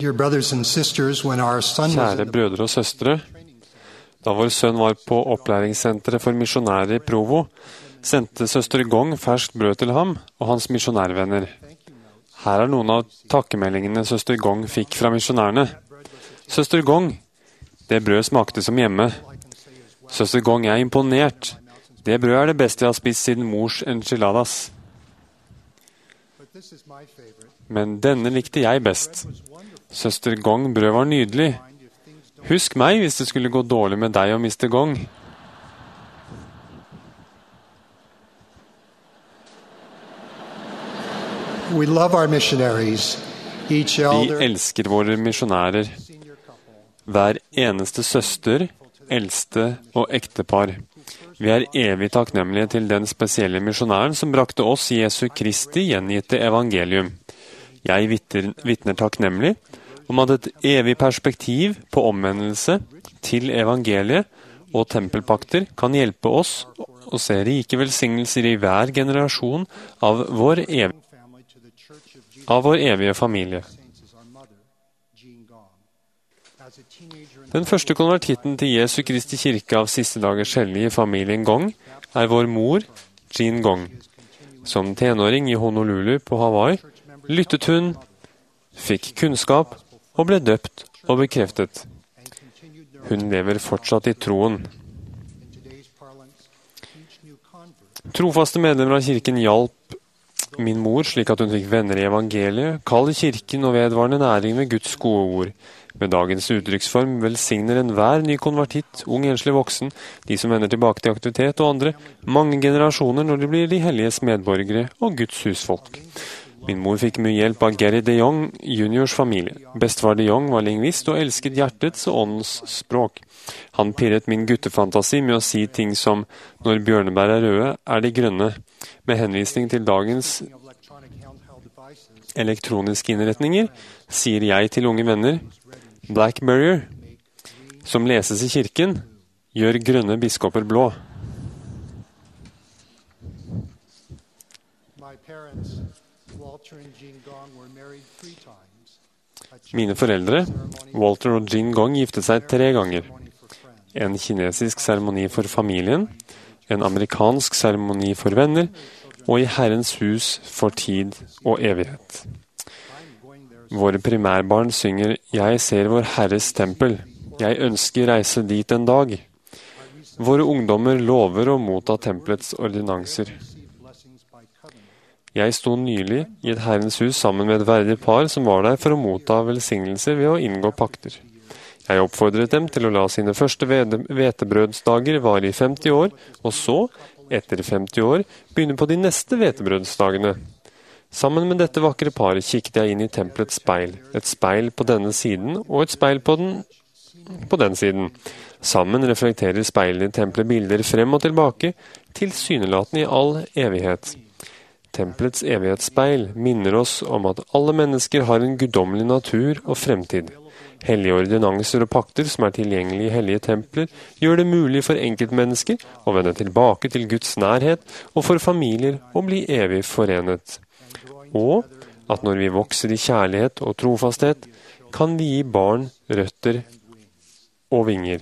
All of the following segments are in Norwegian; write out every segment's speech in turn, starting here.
Dear brothers and sisters, when our son was Kjære brødre og søstre, da vår sønn var på opplæringssenteret for misjonærer i Provo, sendte søster Gong ferskt brød til ham og hans misjonærvenner. Her er noen av takkemeldingene søster Gong fikk fra misjonærene. Søster Gong, det brød smakte som hjemme. Søster Gong, jeg er imponert. Det brød er det beste jeg har spist siden mors enchiladas. Men denne likte jeg best. Søster Gong, brød var nydelig. Husk meg hvis det skulle gå dårlig med deg og Mr. Gong. We love our missionaries, each Vi elder, elsker våre misjonærer. Hver eneste søster, eldste og ektepar. Vi er evig takknemlige til den spesielle misjonæren som brakte oss Jesu Kristi gjengitte evangelium. Jeg vitner takknemlig om at et evig perspektiv på omvendelse til evangeliet og tempelpakter kan hjelpe oss å se rike velsignelser i hver generasjon av vår evige familie. Den første konvertitten til Jesu Kristi kirke av siste dagers hellige i familien Gong er vår mor, Jean Gong. Som tenåring i Honolulu på Hawaii lyttet hun, fikk kunnskap og ble døpt og bekreftet. Hun lever fortsatt i troen. Trofaste medlemmer av kirken hjalp min mor slik at hun fikk venner i evangeliet, kall i kirken og vedvarende næring med Guds gode ord. Med dagens uttrykksform velsigner enhver ny konvertitt, ung enslig voksen, de som vender tilbake til aktivitet og andre, mange generasjoner når de blir de helliges medborgere og Guds husfolk. Min mor fikk mye hjelp av Gary de Jong juniors familie. Bestefar de Jong var lingvist og elsket hjertets og åndens språk. Han pirret min guttefantasi med å si ting som «Når bjørnebær er røde, er de grønne», med henvisning til dagens elektroniske innretninger, sier jeg til unge venner, Blackberry, som leses i kirken, gjør grønne biskoper blå. Mine foreldre, Walter og Jean Gong, giftet seg 3 ganger. En kinesisk seremoni for familien, en amerikansk seremoni for venner, og i Herrens hus for tid og evighet. Våre primærbarn synger «Jeg ser vår Herres tempel. Jeg ønsker reise dit en dag». Våre ungdommer lover å motta tempelets ordinanser. Jeg sto nylig i et Herrens hus sammen med et verdig par som var der for å motta velsignelser ved å inngå pakter. Jeg oppfordret dem til å la sine første hvetebrødsdager vare i 50 år, og så, etter 50 år, begynne på de neste hvetebrødsdagene. Sammen med dette vakre paret kikket jeg inn i tempelets speil. Et speil på denne siden og et speil på den siden. Sammen reflekterer speilene i tempelet bilder frem og tilbake, tilsynelatende i all evighet. Tempelets evighetsspeil minner oss om at alle mennesker har en guddommelig natur og fremtid. Hellige ordinanser og pakter som er tilgjengelige i hellige templer, gjør det mulig for enkeltmennesker å vende tilbake til Guds nærhet og for familier å bli evig forenet. Og at når vi vokser i kjærlighet og trofasthet, kan vi gi barn røtter og vinger.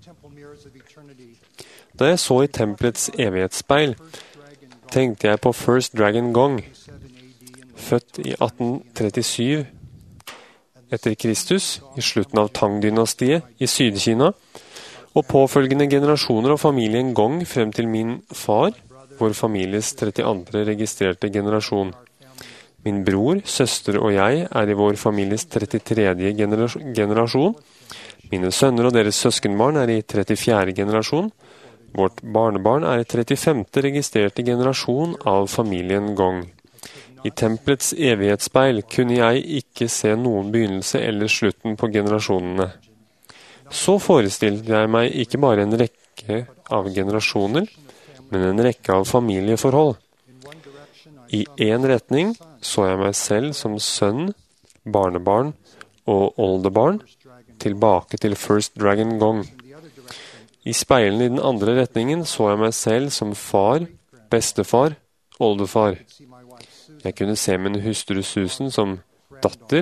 Da jeg så i tempelets evighetsspeil, tenkte jeg på First Dragon Gong, født i 1837 etter Kristus, i slutten av Tang-dynastiet i Syd-Kina, og påfølgende generasjoner av familien Gong frem til min far, vår families 32. registrerte generasjon. Min bror, søster og jeg er i vår families 33. generasjon. Mine sønner og deres søskenbarn er i 34. generasjon. Vårt barnebarn er i 35. registrerte generasjon av familien Gong. I tempelets evighetsspeil kunne jeg ikke se noen begynnelse eller slutten på generasjonene. Så forestilte jeg meg ikke bare en rekke av generasjoner, men en rekke av familieforhold. I en retning så jeg meg selv som sønn, barnebarn og oldebarn, tilbake til First Dragon Gong. I speilene i den andre retningen så jeg meg selv som far, bestefar, oldefar. Jeg kunne se min hustru Susan som datter,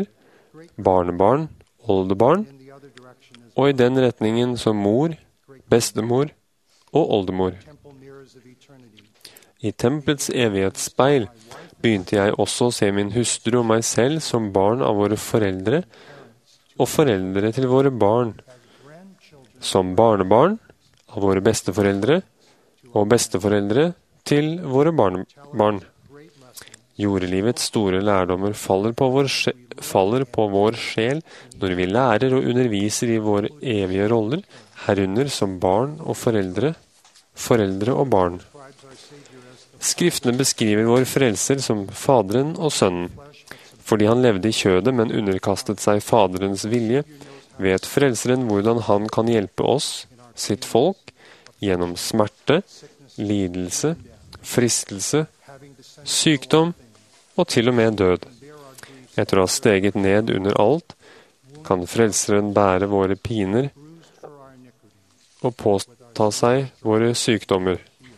barnebarn, oldebarn, in the other direction as og i den retningen som mor, bestemor og oldemor. temple mirrors of eternity. I tempelets evighetsspeil begynte jeg også å se min hustru og meg selv som barn av våre foreldre og foreldre til våre barn, Grandchildren som barnebarn av våre besteforeldre og besteforeldre til våre barnebarn. great lessons Jordelivets store lærdommer faller på vår sjel når vi lærer og underviser i våre evige roller, herunder som barn og foreldre og barn. describes our Savior as the Skriftene beskriver vår frelser som Faderen og Sønnen. flesh that supports Fordi han levde i kjødet, men underkastet seg Faderens vilje, vet Frelseren hvordan han kan hjelpe oss, sitt folk, gjennom smerte, lidelse, fristelse, having descended sykdom og til og med død. bear our grief, Etter å ha steget ned under alt, kan Frelseren bære våre piner bruised for our iniquity, og påta seg våre sykdommer.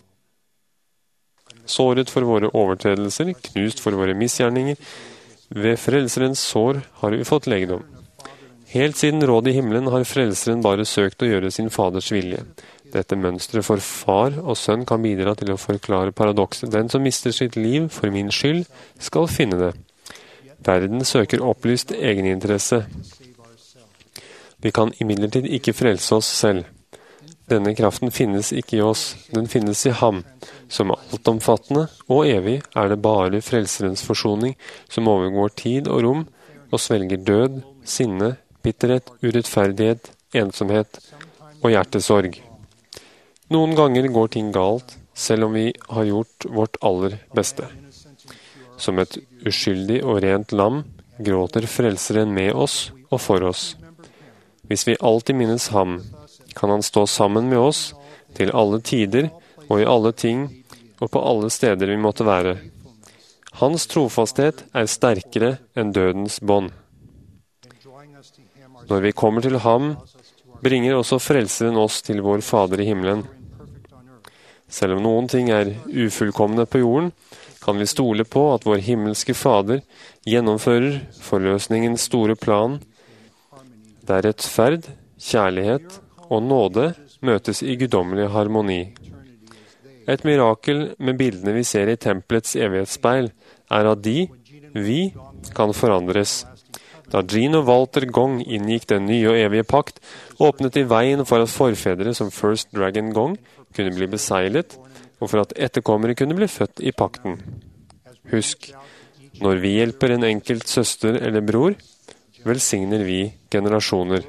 Såret for våre overtredelser, knust for våre misgjerninger. Ved Frelserens sår har vi fått legedom. Helt siden rådet i himmelen har Frelseren bare søkt å gjøre sin Faders vilje. Dette mønstret for far og sønn kan bidra til å forklare paradokset. Den som mister sitt liv for min skyld, skal finne det. Verden søker opplyst egeninteresse. save ourselves. Vi kan imidlertid ikke frelse oss selv. Denne kraften finnes ikke i oss, den finnes i ham. Som altomfattende og evig er det bare Frelserens forsoning som overgår tid og rom og svelger død, sinne, bitterhet, urettferdighet, ensomhet og hjertesorg. Noen ganger går ting galt, selv om vi har gjort vårt aller beste. Som et uskyldig og rent lam gråter Frelseren med oss og for oss. Hvis vi alltid minnes ham, kan han stå sammen med oss til alle tider og i alle ting og på alle steder vi måtte være. Hans trofasthet er sterkere enn dødens bånd. Drawing us to him, our Når vi kommer til ham, bringer også Frelseren oss til vår Fader i himmelen. imperfect on earth, Selv om noen ting er ufullkomne på jorden, kan vi stole på at vår himmelske Fader gjennomfører forløsningens store plan, der rettferd, kjærlighet og nåde møtes i guddommelig harmoni. Et mirakel med bildene vi ser i tempelets evighetsspeil, er at vi, kan forandres. Da Jean og Walter Gong inngikk den nye og evige pakt, åpnet de veien for at forfedre som First Dragon Gong kunne bli beseglet, og for at etterkommere kunne bli født i pakten. Husk, når vi hjelper en enkelt søster eller bror, velsigner vi generasjoner.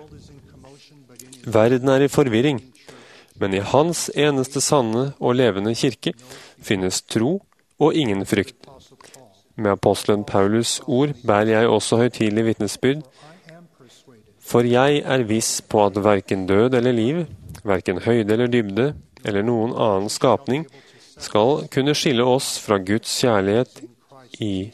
Verden er i forvirring, men i Hans eneste sanne og levende kirke finnes tro og ingen frykt. Med apostelen Paulus' ord bærer jeg også høytidelig vitnesbyrd, for jeg er viss på at hverken død eller liv, hverken høyde eller dybde, eller noen annen skapning, skal kunne skille oss fra Guds kjærlighet i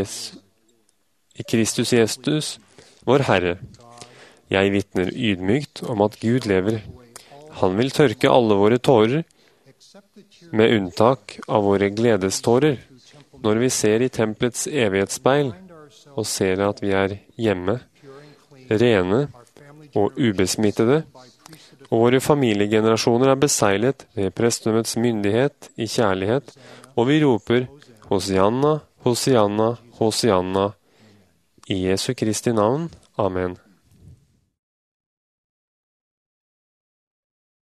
Kristus Jesus, vår Herre. Jeg vitner ydmykt om at Gud lever. Han vil tørke alle våre tårer, med unntak av våre gledestårer, når vi ser i tempelets evighetsspeil og ser at vi er hjemme, rene og ubesmittede, og våre familiegenerasjoner er beseglet ved prestedømmets myndighet i kjærlighet, og vi roper Hosianna, Hosianna, Hosianna, i Jesu Kristi navn. Amen.